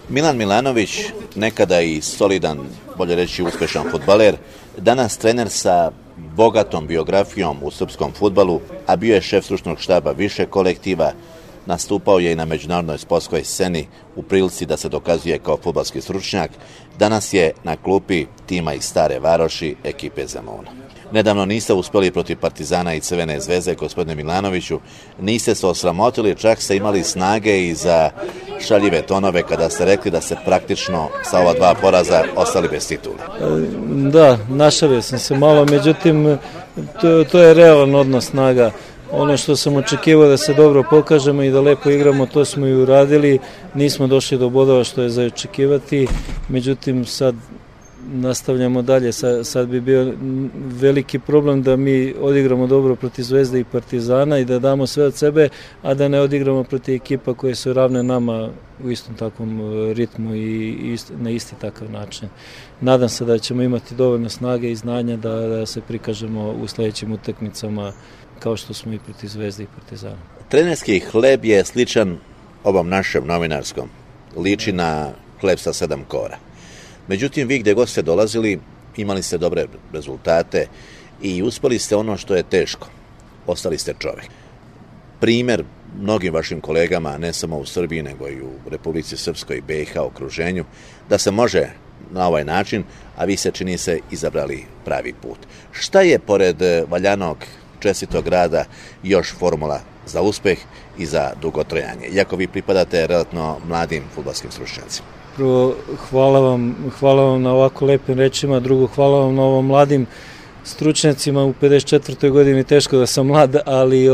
Milan Milanović, nekada i solidan, bolje reći uspešan fudbaler, danas trener sa bogatom biografijom u srpskom fudbalu, a bio je šef stručnog štaba više kolektiva, nastupao je i na međunarodnoj sportskoj sceni u prilici da se dokazuje kao fudbalski stručnjak, danas je na klupi tima iz Stare Varoši, ekipe Zemuna. Nedavno niste uspjeli protiv Partizana i Crvene zvezde, gospodine Milanoviću, niste se osramotili, čak ste imali snage i za šaljive tonove kada ste rekli da ste praktično sa ova 2 poraza ostali bez titula. Da, našalio sam se malo, međutim to je realan odnos snaga. Ono što sam očekivao da se dobro pokažemo i da lepo igramo, to smo i uradili. Nismo došli do bodova što je za očekivati, međutim sad nastavljamo dalje. Sad bi bio veliki problem da mi odigramo dobro protiv Zvezde i Partizana i da damo sve od sebe, a da ne odigramo protiv ekipa koje su ravne nama u istom takvom ritmu i na isti takav način. Nadam se da ćemo imati dovoljno snage i znanja da se prikažemo u sledećim utakmicama kao što smo i protiv Zvezde i Partizana. Trenerski hleb je sličan ovom našem novinarskom. Liči na hleb sa 7 kora. Međutim, vi gdje god ste dolazili, imali ste dobre rezultate i uspeli ste ono što je teško. Ostali ste čovjek. Primjer mnogim vašim kolegama, ne samo u Srbiji, nego i u Republici Srpskoj i BiH okruženju, da se može na ovaj način, a vi se, čini se, izabrali pravi put. Šta je, pored valjanog, čestitog rada, još formula za uspeh i za dugotrajanje, iako vi pripadate relativno mladim fudbalskim stručnjacima? Prvo, hvala vam na ovako lepim rečima, drugo, hvala vam na ovom mladim stručnjacima. U 54. godini teško da sam mlad, ali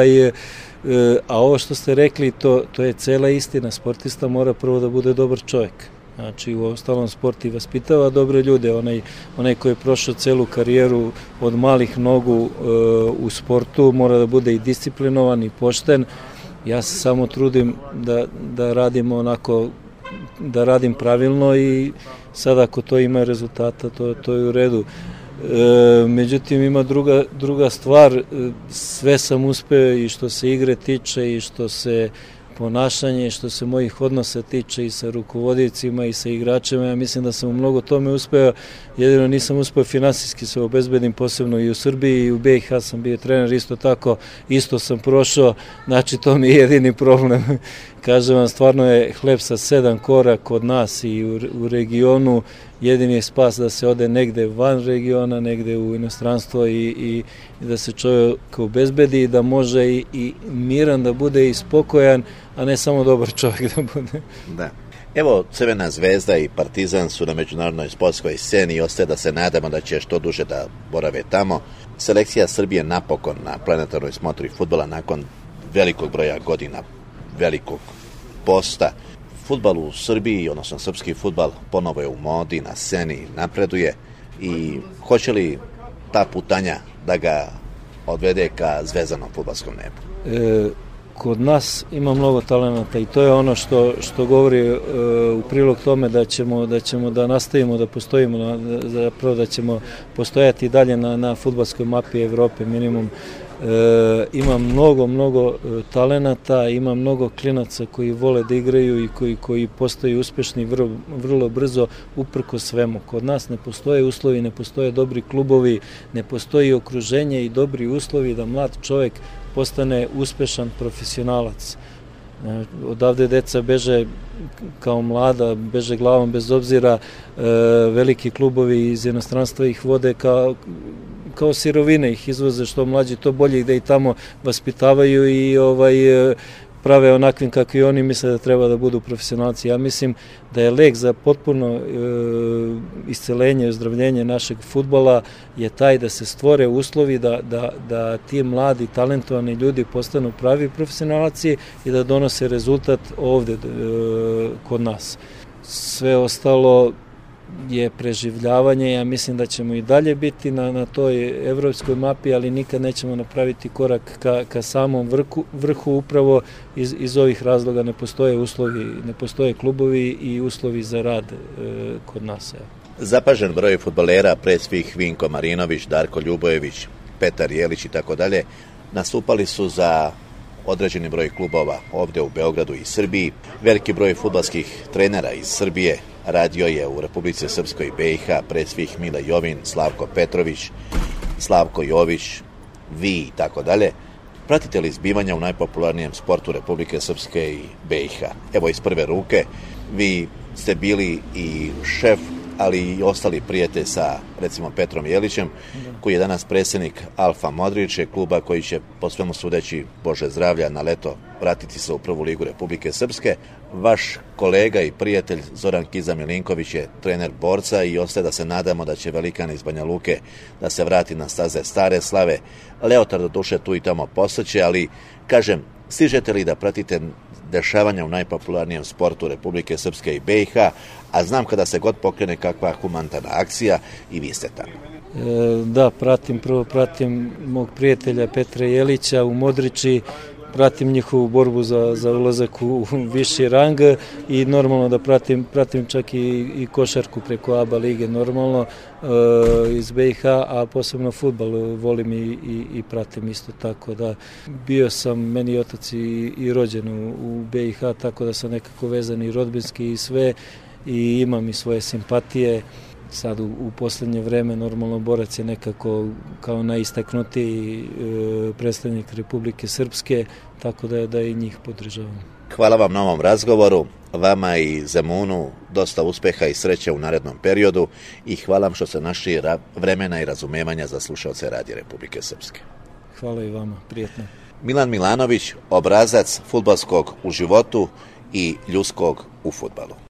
a ovo što ste rekli, to je cela istina. Sportista mora prvo da bude dobar čovjek. Znači, u ostalom sport i vaspitava dobre ljude. Onaj koji je prošao celu karijeru od malih nogu u sportu mora da bude i disciplinovan i pošten. Ja se samo trudim da radim onako, da radim pravilno i sad ako to ima rezultata, to je u redu. Međutim, ima druga stvar, sve sam uspeo i što se igre tiče i što se ponašanje, što se mojih odnosa tiče i sa rukovodicima i sa igračima. Ja mislim da sam u mnogo tome uspeo, jedino nisam uspeo finansijski se obezbedim, posebno i u Srbiji i u BiH sam bio trener, isto tako, isto sam prošao, znači to mi je jedini problem. Kažem vam, stvarno je hleb sa 7 kora kod nas i u regionu, jedini je spas da se ode negde van regiona, negde u inostranstvo i da se čovjek obezbedi i da može i miran da bude i spokojan, a ne samo dobar čovjek da bude. Da. Evo, Crvena zvezda i Partizan su na međunarodnoj sportskoj sceni i ostaje da se nadamo da će što duže da borave tamo. Selekcija Srbije napokon na planetarnoj smotri fudbala nakon velikog broja godina, velikog posta. Fudbal u Srbiji, odnosno srpski fudbal, ponovo je u modi, na sceni, napreduje i hoće li ta putanja da ga odvede ka zvezdanom fudbalskom nebu? Kod nas ima mnogo talenata i to je ono što govori u prilog tome da ćemo da nastavimo da postojimo, zapravo da ćemo postojati dalje na fudbalskoj mapi Evrope minimum. Ima mnogo talenata, ima mnogo klinaca koji vole da igraju i koji postaju uspešni vrlo brzo uprko svemu. Kod nas ne postoje uslovi, ne postoje dobri klubovi, ne postoji okruženje i dobri uslovi da mlad čovjek postane uspešan profesionalac. Odavde deca beže kao mlada, beže glavom bez obzira, veliki klubovi iz inostranstva ih vode kao sirovine, ih izvoze, što mlađi to bolje, gde i tamo vaspitavaju i prave onakvim kakvi oni misle da treba da budu profesionalci. Ja mislim da je lek za potpuno iscelenje i ozdravljenje našeg fudbala je taj da se stvore uslovi da ti mladi, talentovani ljudi postanu pravi profesionalci i da donose rezultat ovde kod nas. Sve ostalo je preživljavanje. Ja mislim da ćemo i dalje biti na toj evropskoj mapi, ali nikad nećemo napraviti korak ka samom vrhu upravo iz ovih razloga. Ne postoje uslovi, ne postoje klubovi i uslovi za rad kod nas. Zapažen broj fudbalera, pre svih Vinko Marinović, Darko Ljubojević, Petar Jelić i tako dalje, nastupali su za određeni broj klubova ovdje u Beogradu i Srbiji. Veliki broj fudbalskih trenera iz Srbije radio je u Republici Srpskoj i BiH, pred svih Mile Jovin, Slavko Petrović, Slavko Jović, vi i tako dalje. Pratite li zbivanja u najpopularnijem sportu Republike Srpske i BiH? Evo iz prve ruke, vi ste bili i šef, ali i ostali prijatelj sa, recimo, Petrom Jelićem, koji je danas predsjednik Alfa Modriće, kluba koji će, po svemu sudeći, Bože zdravlja, na leto vratiti se u prvu ligu Republike Srpske. Vaš kolega i prijatelj Zoran Kiza Milinković je trener Borca i ostaje da se nadamo da će velikan iz Banja Luke da se vrati na staze stare slave. Leotar do duše tu i tamo postaće, ali, kažem, stižete li da pratite dešavanja u najpopularnijem sportu Republike Srpske i BiH, a znam kada se god pokrene kakva humanitarna akcija i vi ste tamo. Da, pratim mog prijatelja Petra Jelića u Modriči, pratim njihovu borbu za ulazak u viši rang i normalno da pratim čak i košarku preko ABA lige normalno iz BiH, a posebno fudbal volim i pratim isto tako da bio sam, meni otac i rođen u BiH, tako da sam nekako vezan i rodbinski i sve i imam i svoje simpatije. Sad u posljednje vreme normalno Borac je nekako kao najistaknutiji predstavnik Republike Srpske, tako da i njih podržavam. Hvala vam na ovom razgovoru, vama i Zemunu dosta uspeha i sreće u narednom periodu i hvala vam što ste našli vremena i razumevanja za slušalce Radija Republike Srpske. Hvala i vama, prijetno. Milan Milanović, obrazac fudbalskog u životu i ljudskog u fudbalu.